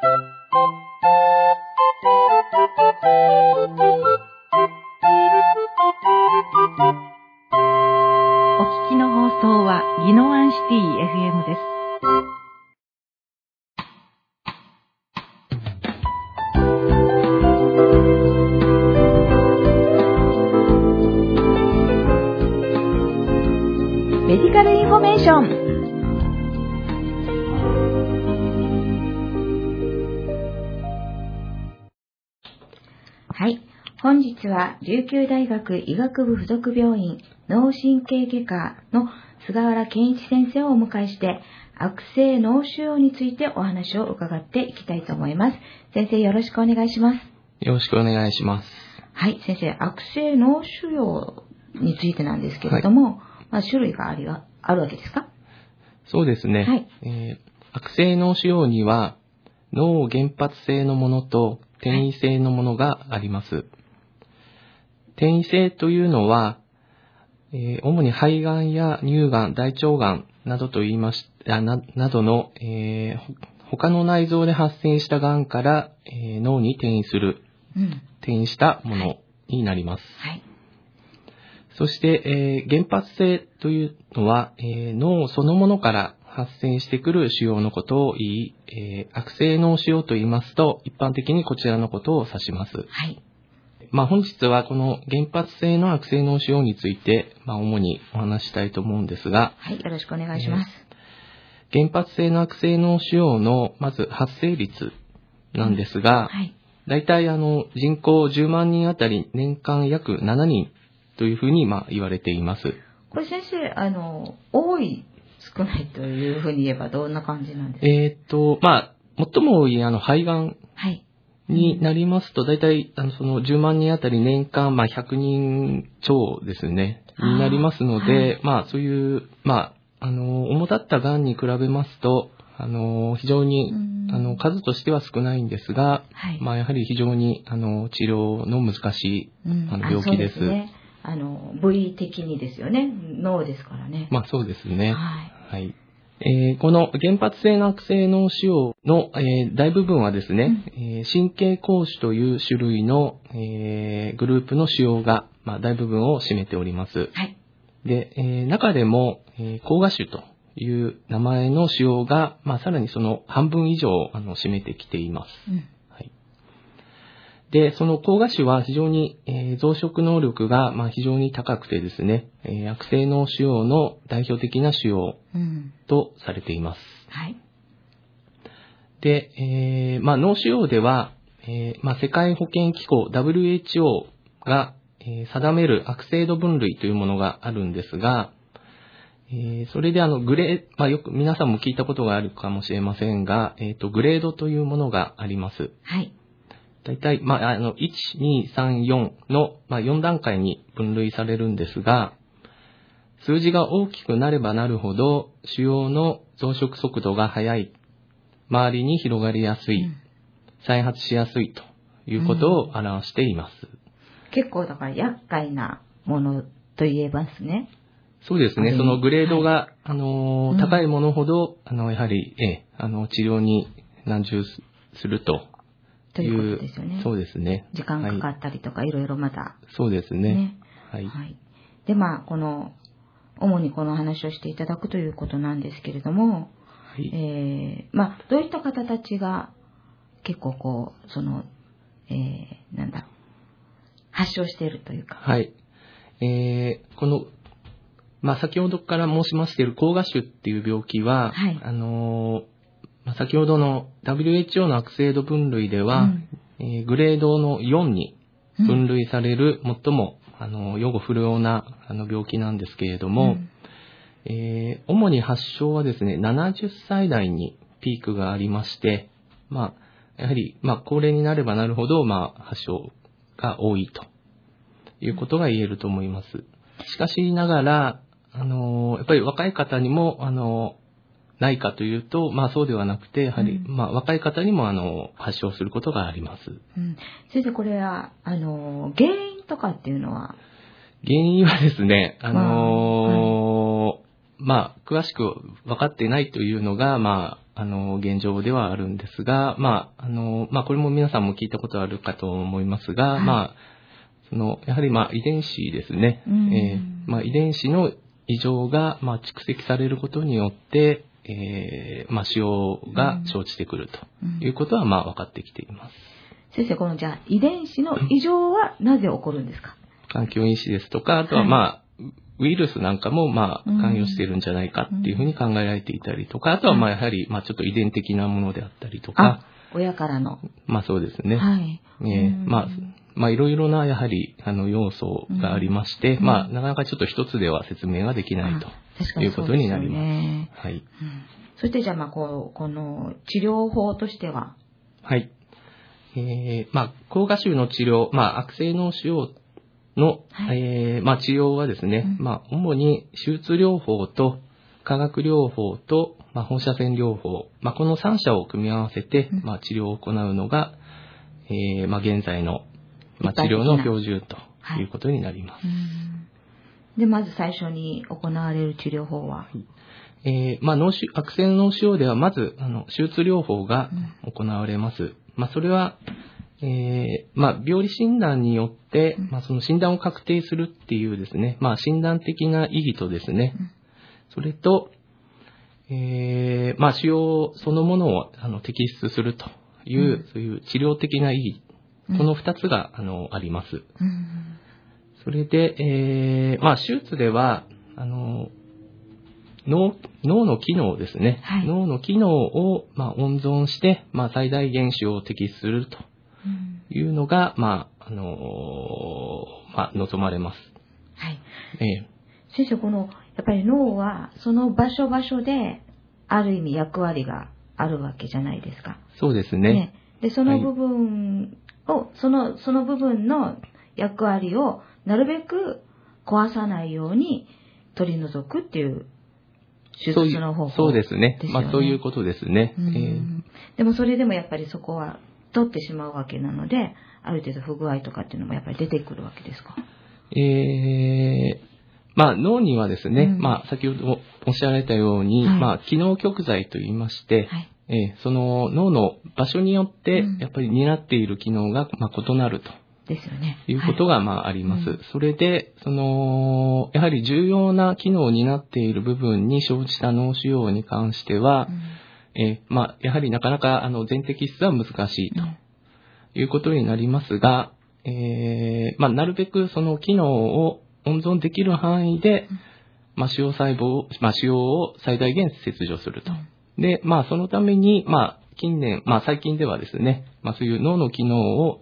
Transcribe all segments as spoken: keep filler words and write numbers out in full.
お聞きの放送は宜野湾シティ エフエム です。メディカルインフォメーション。はい。本日は琉球大学医学部附属病院脳神経外科の菅原健一先生をお迎えして、悪性脳腫瘍についてお話を伺っていきたいと思います。先生、よろしくお願いします。 よろしくお願いします。 はい、先生、悪性脳腫瘍についてなんですけれども、はい、まあ、種類がありはあるわけですか？ そうですね。はい。えー、悪性脳腫瘍には脳原発性のものと転移性のものがあります。はい、転移性というのは、えー、主に肺がんや乳がん、大腸がんなどと言いましななどの、えー、他の内臓で発生したがんから、えー、脳に転移する、うん、転移したものになります。はいはい、そして、えー、原発性というのは、えー、脳そのものから発生してくる腫瘍のことを言い、えー、悪性脳腫瘍と言いますと、一般的にこちらのことを指します。はい。まあ、本日はこの原発性の悪性脳腫瘍について、まあ、主にお話したいと思うんですが。 はい、よろしくお願いします。 えー、原発性の悪性脳腫瘍の、まず発生率なんですが、うん、はい。大体あの、人口じゅうまんにんあたり年間約ななにんというふうに、まあ、言われています。 これ先生、あの、多い、少ないというふうに言えばどんな感じなんですか？ えっと、まあ、最も多いあの、肺がん。はい。になりますと、だいたい、あの、そのじゅうまんにんあたり年間、まあ、ひゃくにん超ですね、になりますので、はい、まあ、そういう、まあ、あの、主だったがんに比べますと、あの、非常に、あの、数としては少ないんですが、はい、まあ、やはり非常に、あの、治療の難しい、うん、あの病気です。 そうですね。あの、部位的にですよね。脳ですからね。 まあ、そうですね。はい。はいえー、この原発性の悪性脳腫瘍の、えー、大部分はですね、うんえー、神経膠腫という種類の、えー、グループの腫瘍が、まあ、大部分を占めております。はい、で、えー、中でも、えー、膠芽腫という名前の腫瘍が、まあ、さらにその半分以上あの占めてきています。うんで、その膠芽腫は非常に、えー、増殖能力が、まあ、非常に高くてですね、えー、悪性脳腫瘍の代表的な腫瘍とされています。うん、はい。で、えー、まあ、脳腫瘍では、えー、まあ、世界保健機構 ダブリューエイチオー が、えー、定める悪性度分類というものがあるんですが、えー、それであのグレー、まあ、よく皆さんも聞いたことがあるかもしれませんが、えっと、グレードというものがあります。はい。大体、まあ、あの、いち、に、さん、よんの、まあ、よん段階に分類されるんですが、数字が大きくなればなるほど、腫瘍の増殖速度が速い、周りに広がりやすい、うん、再発しやすいということを表しています。うん、 結構だから厄介なものと言えますね。 そうですね。そのグレードが、はい、あの、うん、高いものほど、あの、やはり、え、あの、治療に難渋すると。 ということですよね。 そうですね。 時間かかったりとか、はい、いろいろまた。 そうですね。ねはい、はい。で、まあ、この、主にこの話をしていただくということなんですけれども、はい、えー、まあ、どういった方たちが結構こう、その、えー、なんだ、発症しているというか。 はい。えー、この、まあ、先ほどから申しましている膠芽腫っていう病気は、はい、あのー、先ほどの ダブリューエイチオー の悪性度分類では、うんえー、グレードのよんに分類される最も、うん、あの予後不良なあの病気なんですけれども、うんえー、主に発症はですねななじゅっさい代にピークがありまして、まあ、やはり、まあ、高齢になればなるほど、まあ、発症が多いということが言えると思います。しかしながら、あのー、やっぱり若い方にも、あのーないかというと、まあそうではなくて、やはり、うん、まあ若い方にもあの、発症することがあります。 うん。それでこれは、あの、原因とかっていうのは原因はですね、あのー、まあ、はい、まあ、詳しく分かっていないというのが、まあ、 あの、現状ではあるんですが、まあ、あの、まあ、これも皆さんも聞いたことあるかと思いますが、はい、まあ、その、やはりまあ、遺伝子ですね。えー、まあ、遺伝子の異常が、まあ、蓄積されることによって、えー、まあ、腫瘍が生じてくるということは、まあ、分かってきています。 先生、この、じゃあ、遺伝子の異常はなぜ起こるんですか？ 環境因子ですとか、あとはまあ、はい、ウイルスなんかもまあ関与しているんじゃないかっていうふうに考えられていたりとか、あとはまあやはりまあちょっと遺伝的なものであったりとか、 親からの、 まあそうですね。 はい。 えー、まあまあいろいろなやはりあの要素がありまして、まあなかなかちょっと一つでは説明ができないということになります。 ね、 はい。 うん、そしてじゃあまあこうこの治療法としては、 はい。えー、まあ膠芽腫の治療、まあ悪性脳腫瘍の、はい、えー、まあ治療はですね、うん、まあ主に手術療法と化学療法と、まあ、放射線療法、まあこのさん者を組み合わせて、うん、まあ治療を行うのが、えー、まあ現在の、まあ、治療の標準ということになります。はい、 うんで、まず最初に行われる治療法は、はい、 えー、まあ脳腫悪性脳腫瘍ではまずあの手術療法が行われます。うん、まあそれはえー、まあ、病理診断によって、まあ、その診断を確定するっていうですね、まあ、診断的な意義とですね、それと、えー、まあ、腫瘍そのものをあの摘出するという、うん、そういう治療的な意義、この二つが、あの、あります。うん、それで、えー、まあ、手術では、あの、脳、脳の機能ですね、はい、脳の機能を、まあ、温存して、まあ、最大限腫瘍を摘出すると。いうのが、まあ、あのー、まあ、望まれます。 はい。 えー、先生、この、やっぱり脳は、その場所場所で、ある意味役割があるわけじゃないですか。 そうですね。ねで、その部分を、はい、その、その部分の役割を、なるべく壊さないように取り除くっていう、手術の方法ですよね。 そうですね。まあ、そういうことですね。 えー、でも、それでもやっぱりそこは、取ってしまうわけなので、ある程度不具合とかっていうのもやっぱり出てくるわけですか？ えー、まあ脳にはですね、うん、まあ先ほどおっしゃられたように、はい、まあ機能極材と言いまして、はい、えー、その脳の場所によってやっぱり担っている機能がまあ異なると。 ですよね。 いうことがまああります。はい、それで、その、やはり重要な機能を担っている部分に生じた脳腫瘍に関しては、うんえー、まあ、やはりなかなか、あの、全摘出は難しいということになりますが、えー、まあ、なるべくその機能を温存できる範囲で、まあ、腫瘍細胞、まあ、腫瘍を最大限切除すると。で、まあ、そのために、まあ、近年、まあ、最近ではですね、まあ、そういう脳の機能を、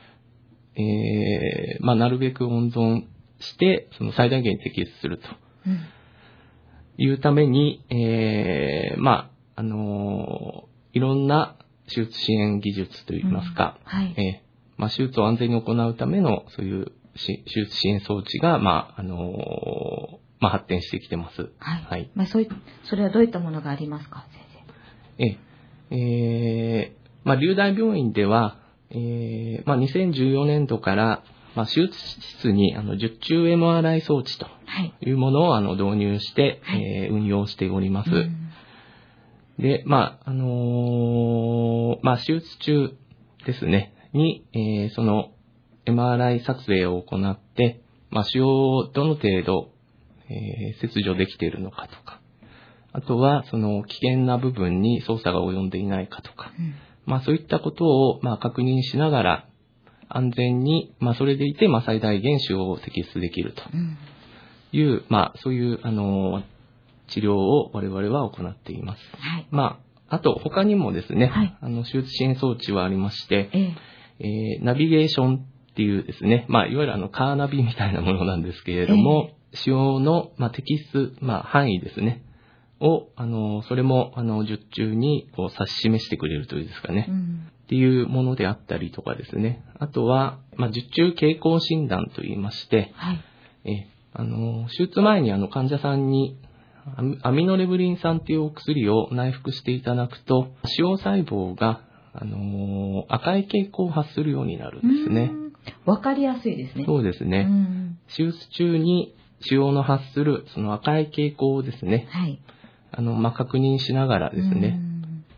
えー、まあ、なるべく温存して、その最大限摘出するというために、えー、まあ、あのー、いろんな手術支援技術といいますか、うんはいえーまあ、手術を安全に行うためのそういう手術支援装置が、まああのーまあ、発展してきてます。 はいはいまあ、そういそれはどういったものがありますか、先生。えーえーまあ、龍大病院では、えーまあ、にせんじゅうよねんどから、まあ、手術室にあの術中 エムアールアイ 装置というものをあの導入して、はいえー、運用しております。うんで、まあ、あのー、まあ、手術中ですね、に、えー、その エムアールアイ 撮影を行って、まあ、腫瘍をどの程度、えー、切除できているのかとか、あとは、その危険な部分に操作が及んでいないかとか、うん、まあ、そういったことを、まあ、確認しながら、安全に、まあ、それでいて、まあ、最大限腫瘍を摘出できるという、うん、まあ、そういう、あのー、治療を我々は行っています。はい、まあ、あと他にもですね、はい、あの手術支援装置はありまして、えええー、ナビゲーションっていうですね、まあ、いわゆるあのカーナビみたいなものなんですけれども、ええ、腫瘍の、まあ、摘出、まあ、範囲ですね、を、あの、それも、あの、術中にこう指し示してくれるというですかね、うん、っていうものであったりとかですね、あとは、まあ、術中傾向診断といいまして、はい、えあの手術前にあの患者さんにアミノレブリン酸というお薬を内服していただくと、腫瘍細胞が、あのー、赤い蛍光を発するようになるんですね。 わかりやすいですね。 そうですね。手術中に腫瘍の発するその赤い蛍光をですね、はい、あのまあ、確認しながらですね、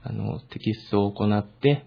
あの、摘出を行って、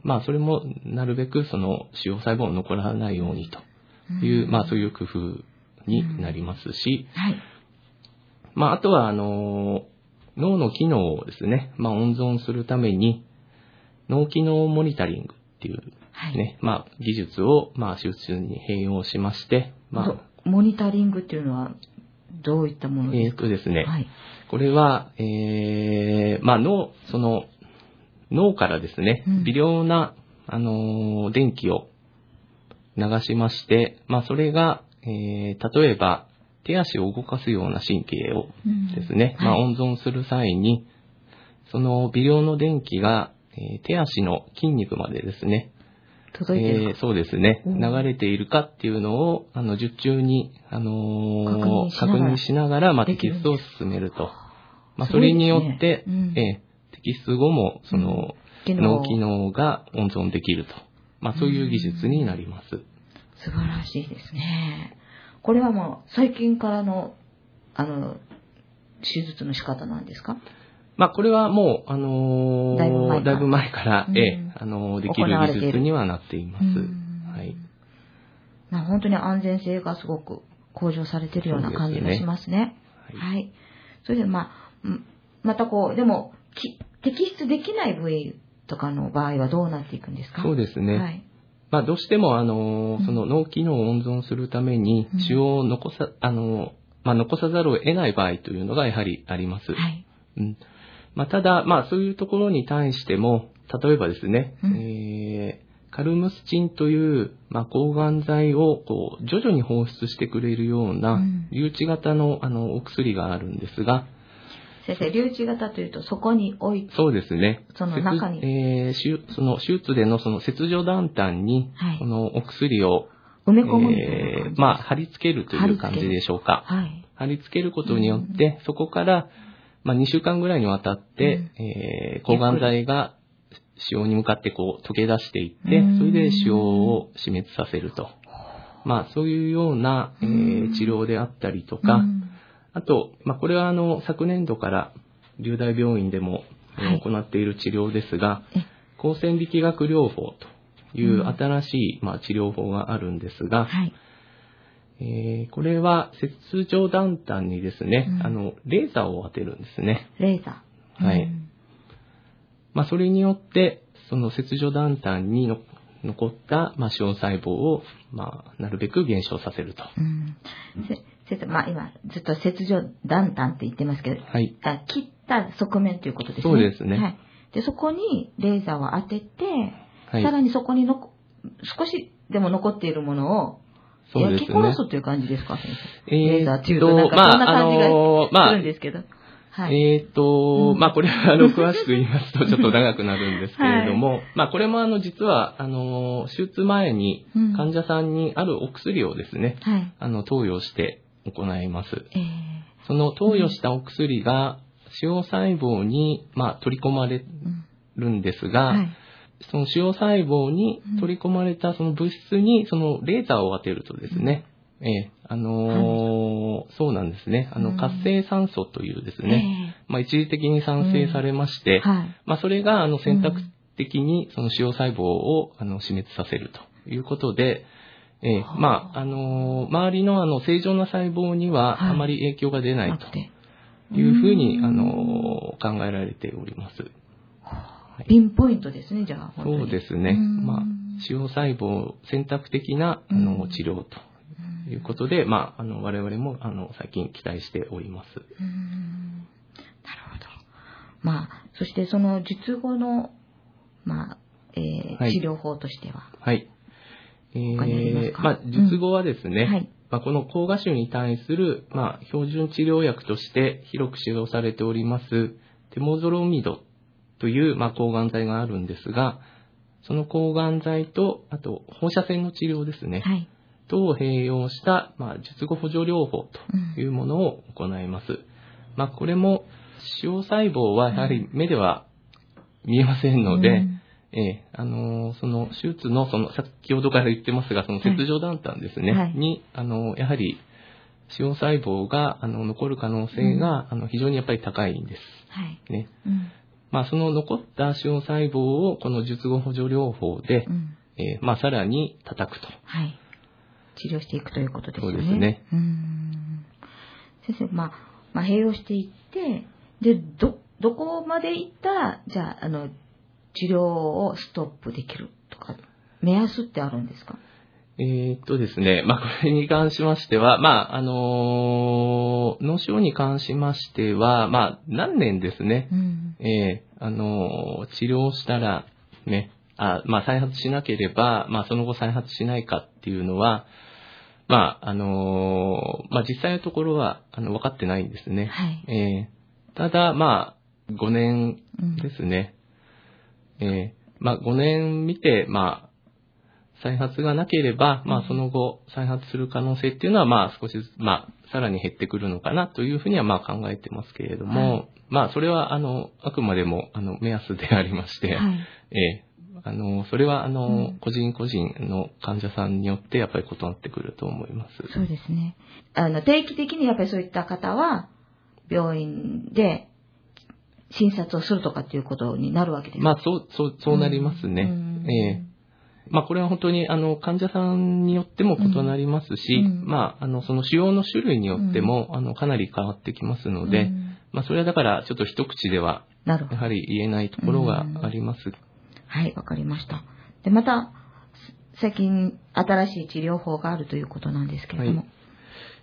まあ、それもなるべくその腫瘍細胞を残らないようにという、うん、まあ、そういう工夫になりますし、うん、はい。まあ、あとは、あの、脳の機能をですね、まあ、温存するために、脳機能モニタリングっていうね、はい、まあ、技術を、まあ、手術に併用しまして、まあ、 モニタリングっていうのは、どういったものですか？ えっとですね、 はい、 これは、えー、まあ、脳、その、脳からですね、うん、微量な、あのー、電気を流しまして、まあ、それが、えー、例えば、手足を動かすような神経をですね、うん、まあ、温存する際に、その微量の電気が、えー、手足の筋肉までですね、 届いてるか、 えー、そうですね、うん、流れているかっていうのを、あの、術中に、あのー、確認しながら、まあ、摘出を進めると。まあ、それによって、うん、えー、摘出後も、その、うん、脳機能が温存できると。まあ、そういう技術になります。 素晴らしいですね。これはもう、最近からの、あの、手術の仕方なんですか？ まあ、これはもう、あのー、だいぶ前から、だいぶ前から、うん、えー、あのー、できる技術にはなっています。はい。 まあ、本当に安全性がすごく向上されているような感じがしますね。はい、はい。それで、まあ、またこう、でも、摘出できない部位とかの場合はどうなっていくんですか？ そうですね。はい。まあ、どうしても、あのー、その脳機能を温存するために、腫瘍を残さ、あのー、まあ、残さざるを得ない場合というのがやはりあります。はい。うん。まあ、ただ、まあ、そういうところに対しても、例えばですね、うん、えー、カルムスチンという、まあ、抗がん剤をこう徐々に放出してくれるような、留置型の、あのお薬があるんですが、 先生、留置型というと、そこに置いて、 そうですね。 その中に、 えー、その手術でのその切除断端に、はい、このお薬を埋め込むみたいな感じです、 えー、まあ、貼り付けるという感じでしょうか。はい、貼り付けることによって、うん、そこから、まあ、にしゅうかんぐらいにわたって、うん、えー、抗がん剤が腫瘍に向かってこう溶け出していって、それで腫瘍を死滅させると。まあ、そういうような、えー、治療であったりとか、うん、あと、まあ、これはあの、昨年度から龍大病院でも、はい、行っている治療ですが、光線力学療法という新しい、まあ、治療法があるんですが、はい、えー、これは切除断端にですね、うん、あの、レーザーを当てるんですね。 レーザー。はい。うん、まあ、それによって、その切除断端にの残った、まあ、腫瘍細胞を、まあ、なるべく減少させると。うん、 先生、まあ、今、ずっと切除断端って言ってますけど、はい、あ切った側面ということですね。 そうですね。 はい。で、そこにレーザーを当てて、はい、さらにそこにのこ少しでも残っているものを、そうですね、焼き殺すという感じですか、先生。えー、レーザーっていうと、なんかそんな感じがするんですけど。 まあ、はい、えっ、ー、と、うん、まあ、これは、あの、詳しく言いますと、ちょっと長くなるんですけれども、はい、まあ、これも、あの、実は、あの、手術前に、患者さんにあるお薬をですね、うん、あの、投与して行います。えー、その投与したお薬が、腫瘍細胞に、まあ、取り込まれるんですが、うんはい、その腫瘍細胞に取り込まれたその物質に、そのレーザーを当てるとですね、うん、えー、あのーはい、そうなんですね。あの、活性酸素というですね、えー、まあ、一時的に産生されまして、うんはい、まあ、それが、あの、選択的にその腫瘍細胞を、あの、死滅させるということで、えー、まあ、あのー、周りのあの、正常な細胞にはあまり影響が出ないというふうに、あのー、考えられております。 ピンポイントですね、じゃあ。 そうですね。まあ、腫瘍細胞選択的な、あの、治療ということで、まあ、あの、我々も、あの、最近期待しております。うーん、 なるほど。まあ、そしてその術後の、まあ、えーはい、治療法としては。 はい。えー、まあ、術後はですね、うんはい、まあ、この膠芽腫に対する、まあ、標準治療薬として広く使用されております、テモゾロミドという、まあ、抗がん剤があるんですが、その抗がん剤と、あと放射線の治療ですね、はい、とを併用した、まあ、術後補助療法というものを行います。うん、まあ、これも腫瘍細胞はやはり目では見えませんので、うん、えー、あのー、その手術のその先ほどから言ってますが、その切除断端ですね、はい、にあのー、やはり腫瘍細胞があの残る可能性が、うん、あの非常にやっぱり高いんです。はいね、うんまあ、その残った腫瘍細胞をこの術後補助療法で、うん、えー、まあ、さらに叩くと。 はい。治療していくということですね。 そうですね。 うーん。先生、まあ、まあ、併用していって、で、ど、どこまでいったら、じゃあ、あの、治療をストップできるとか、目安ってあるんですか？ えー、っとですね、まあ、これに関しましては、まあ、あのー、脳腫瘍に関しましては、まあ、何年ですね、うん、えー、あのー、治療したら、ね、あ、まあ、再発しなければ、まあ、その後再発しないかっていうのは、まあ、あのー、まあ、実際のところは、あの、分かってないんですね。 はい。 えー、ただ、まあ、ごねんですね。うん、えー、まあ、ごねん見て、まあ、再発がなければ、まあ、その後、再発する可能性っていうのは、まあ、少しずつ、まあ、さらに減ってくるのかなというふうには、まあ、考えてますけれども、はい、まあ、それは、あの、あくまでも、あの、目安でありまして、はい、えー、あの、それは、あの、うん、個人個人の患者さんによって、やっぱり異なってくると思います。 そうですね。あの、定期的にやっぱりそういった方は、病院で、診察をするとかっていうことになるわけですか？ まあ、そう、そう、そうなりますね。うん、えーまあ、これは本当に、あの、患者さんによっても異なりますし、うん、まあ、あの、その腫瘍の種類によっても、うん、あの、かなり変わってきますので、うん、まあ、それはだから、ちょっと一口では、やはり言えないところがあります。 はい、わかりました。で、また、最近、新しい治療法があるということなんですけれども。はい、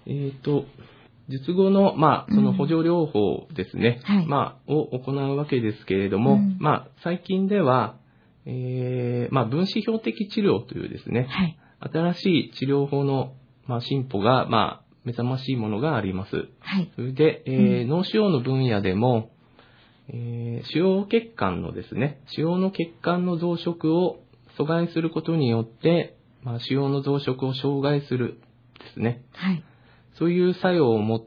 えっと、術後の、まあ、その補助療法ですね、うん、はい、まあ、を行うわけですけれども、うん、まあ、最近では、えー、まあ、分子標的治療というですね、はい、新しい治療法の、まあ、進歩が、まあ、目覚ましいものがあります。はい、それで、えーうん、脳腫瘍の分野でも、えー、腫瘍血管のですね、腫瘍の血管の増殖を阻害することによって、まあ、腫瘍の増殖を障害するですね、はい、そういう作用を持った、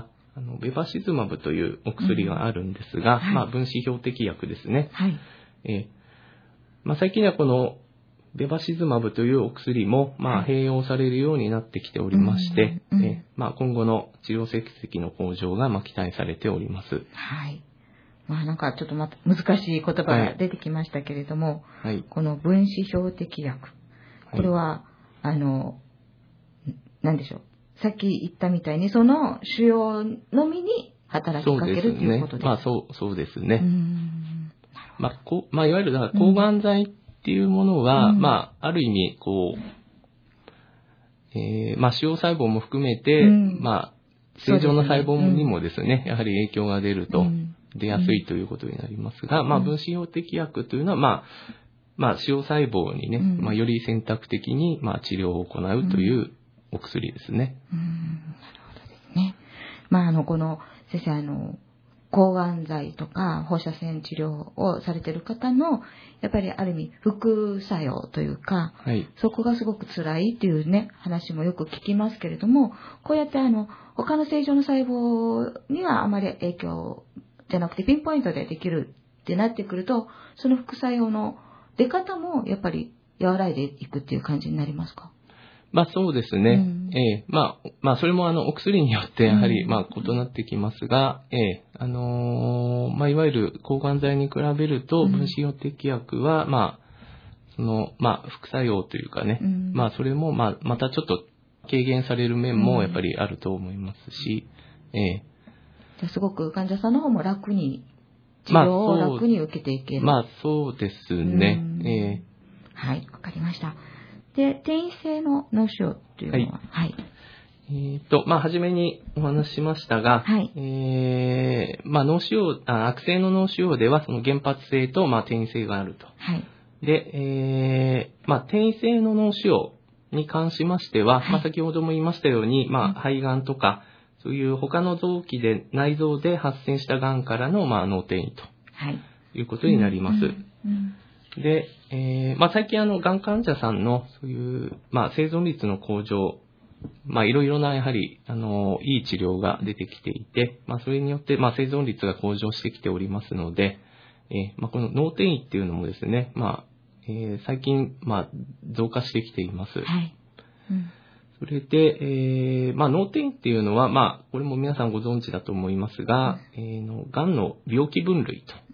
あのベバシズマブというお薬があるんですが、うん、はい、まあ、分子標的薬ですね。はい、えーまあ、最近はこのベバシズマブというお薬も、まあ、併用されるようになってきておりまして、うんうん、えまあ、今後の治療成績の向上がまあ期待されております。 はい。まあ、なんかちょっとまた難しい言葉が出てきましたけれども、はい、この分子標的薬、これは、はい、あの、なんでしょう。さっき言ったみたいに、その腫瘍のみに働きかけるということですか？ まあ、そう、そうですね。うんまあ、こう、まあ、いわゆる、だから抗がん剤っていうものは、うん、まあ、ある意味、こう、えー、まあ、腫瘍細胞も含めて、うん、まあ、正常な細胞にもですね、うん、やはり影響が出ると、うん、出やすいということになりますが、うん、まあ、分子標的薬というのは、まあ、まあ、腫瘍細胞にね、うん、まあ、より選択的に、まあ、治療を行うというお薬ですね。 うん、うん、なるほどですね。まあ、あの、この、先生、あの、抗がん剤とか放射線治療をされている方の、やっぱりある意味副作用というか、はい、そこがすごく辛いっていうね、話もよく聞きますけれども、こうやってあの、他の正常の細胞にはあまり影響じゃなくてピンポイントでできるってなってくると、その副作用の出方もやっぱり和らいでいくっていう感じになりますか？ まあそうですね。うん、ええー、まあ、まあそれもあのお薬によってやはりまあ異なってきますが、ええー、あのー、まあいわゆる抗がん剤に比べると分子標的薬はまあ、その、まあ副作用というかね、うん、まあそれもまあまたちょっと軽減される面もやっぱりあると思いますし、ええー。じゃあすごく患者さんの方も楽に、治療を楽に受けていける。 まあそう、まあ、そうですね。ええー、はい、わかりました。で、転移性の脳腫瘍というのは、はい。はい、 えっ、ー、と、まあ、初めにお話ししましたが、はい、えー、まあ、脳腫瘍、あ、悪性の脳腫瘍では、その原発性と、まあ、転移性があると。はい。で、えー、まあ、転移性の脳腫瘍に関しましては、はい、まあ、先ほども言いましたように、まあ、肺がんとか、そういう他の臓器で、内臓で発生したがんからの、まあ、脳転移と。はい。いうことになります。うんうんうんで、えー、まあ、最近あの、がん患者さんの、そういう、まあ、生存率の向上、まあ、いろいろな、やはり、あの、いい治療が出てきていて、まあ、それによって、まあ、生存率が向上してきておりますので、えー、まあ、この脳転移っていうのもですね、まあ、えー、最近、まあ、増加してきています。はい。うん、それで、えー、まあ、脳転移っていうのは、まあ、これも皆さんご存知だと思いますが、うん、えー、の、がんの病気分類と。うん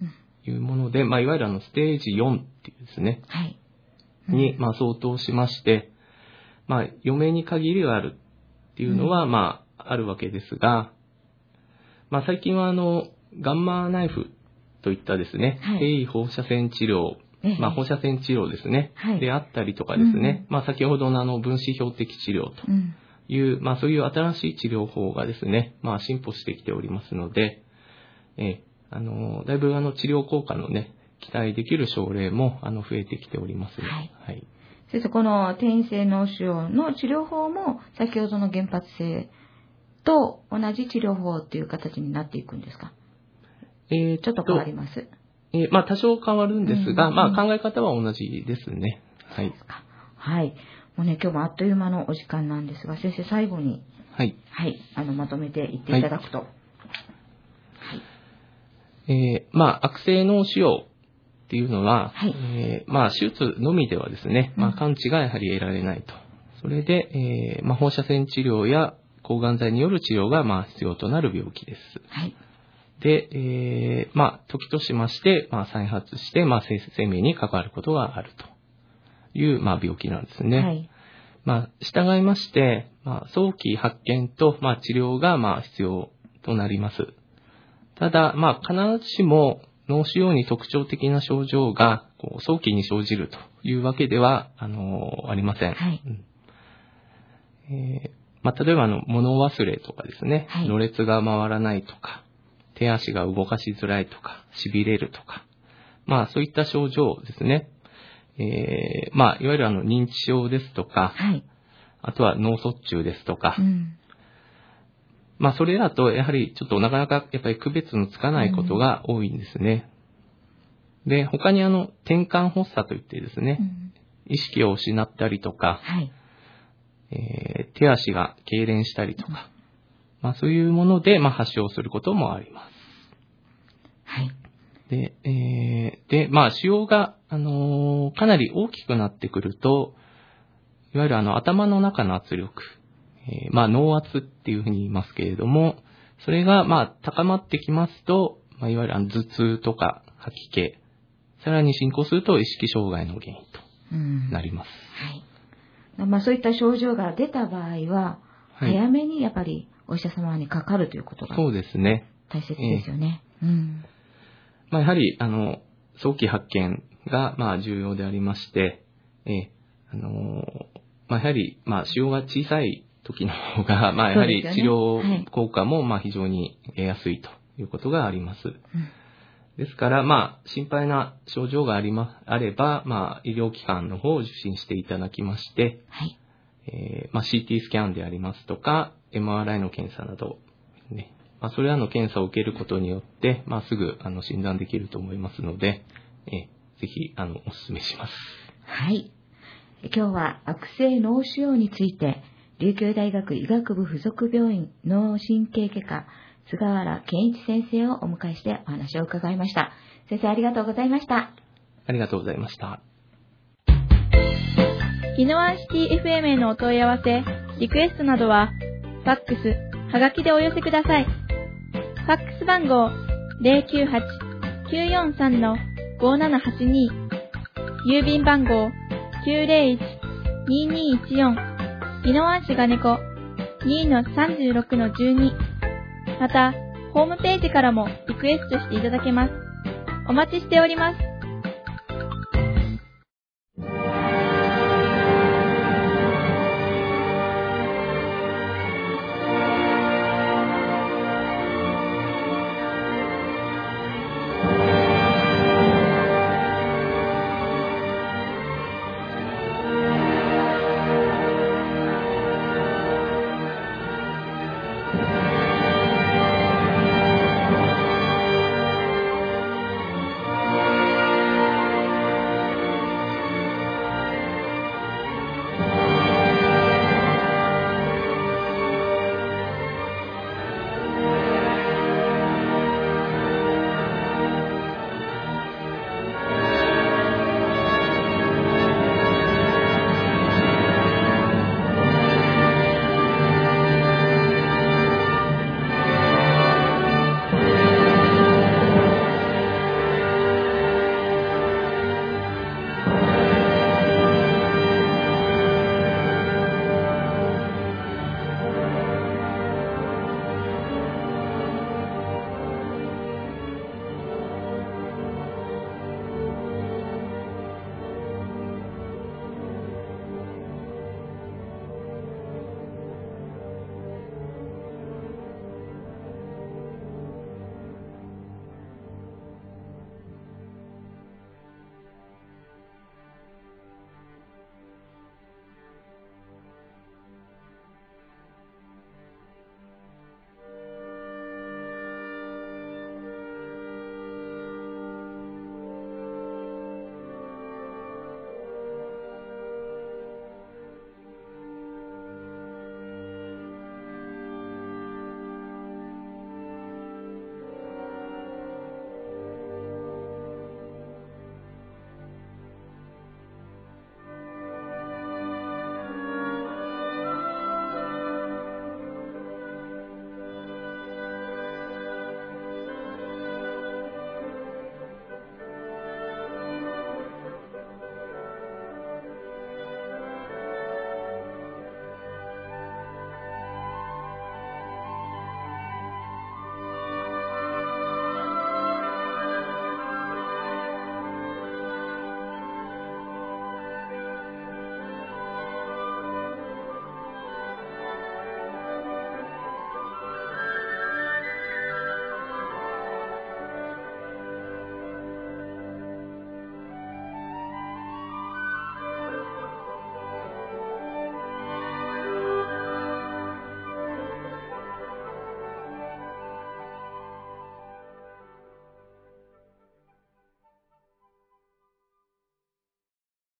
いうもので、まあ、いわゆるあの、ステージよんっていうですね、 はい。うん、 に、まあ、相当しまして、まあ、余命に限りがあるっていうのは、まあ、あるわけですが、まあ、最近はあの、ガンマナイフといったですね、 はい、 低位放射線治療、まあ、放射線治療ですね、 はい、 であったりとかですね、 うん、 まあ、先ほどのあの、分子標的治療という、うん、まあ、そういう新しい治療法がですね、まあ、進歩してきておりますので、えー、あの、だいぶあの、治療効果のね、期待できる症例も、あの、増えてきております。 はい。 はい。 先生、この転移性脳腫瘍の治療法も、先ほどの原発性と同じ治療法っていう形になっていくんですか？えー、ちょっと変わります。 えー、まあ、多少変わるんですが、うんうん、まあ、考え方は同じですね。はい。 そうですか。はい。もうね、今日もあっという間のお時間なんですが、先生、最後に、 はい。 はい。あの、まとめていっていただくと。はい。 はい、えー、まあ、悪性脳腫瘍っていうのは、はい、えー、まあ、手術のみではですね、まあ、完治がやはり得られないと。それで、えー、まあ、放射線治療や抗がん剤による治療が、まあ、必要となる病気です。 はい。 で、えー、まあ、時としまして、まあ、再発して、まあ、生命に関わることがあるという、まあ、病気なんですね。はい。まあ、従いまして、まあ、早期発見と、まあ、治療が、まあ、必要となります。ただ、まあ、必ずしも、脳腫瘍に特徴的な症状がこう早期に生じるというわけでは、あのー、ありません。はい。うんえーまあ、例えばあの物忘れとかですね、はい、ろれつが回らないとか、手足が動かしづらいとか、痺れるとか、まあそういった症状ですね。えー、まあいわゆるあの認知症ですとか、はい、あとは脳卒中ですとか、うん、まあそれだとやはりちょっとなかなかやっぱり区別のつかないことが多いんですね。うん、で、他にあの転換発作といってですね、うん、意識を失ったりとか、はいえー、手足が痙攣したりとか、うん、まあそういうものでまあ発症することもあります。はい。で、えー、で、まあ腫瘍が、あのー、かなり大きくなってくると、いわゆるあの頭の中の圧力、えー、まあ脳圧っていうふうに言いますけれども、それがまあ高まってきますと、まあ、いわゆるあの頭痛とか吐き気、さらに進行すると意識障害の原因となります。 うん、はい。まあそういった症状が出た場合は、はい、早めにやっぱりお医者様にかかるということがそうですね。大切ですよね。えー、うん。 まあやはりあの早期発見がまあ重要でありまして、えー、あのまあやはりまあ腫瘍が小さい時の方がまあやはり治療効果もまあ非常に得やすいということがあります。うん、ですから、まあ、心配な症状がありま、あれば、まあ、医療機関の方を受診していただきまして、はい。えー、まあ、シーティー スキャンでありますとか、エムアールアイ の検査など、ね。まあ、それらの検査を受けることによって、まあ、すぐ、あの、診断できると思いますので、えー、ぜひ、あの、お勧めします。 はい。今日は、悪性脳腫瘍について、琉球大学医学部附属病院脳神経外科、菅原健一先生をお迎えしてお話を伺いました。先生ありがとうございました。 ありがとうございました。 宜野湾シティ エフエム へのお問い合わせ、リクエストなどは、ファックス、はがきでお寄せください。ファックス番号 ゼロきゅうはち きゅうよんさん ごななはちに、郵便番号 きゅうゼロいち にーにーいちよん、宜野湾市金子 にのさんじゅうろくのじゅうに、また、ホームページからもリクエストしていただけます。お待ちしております。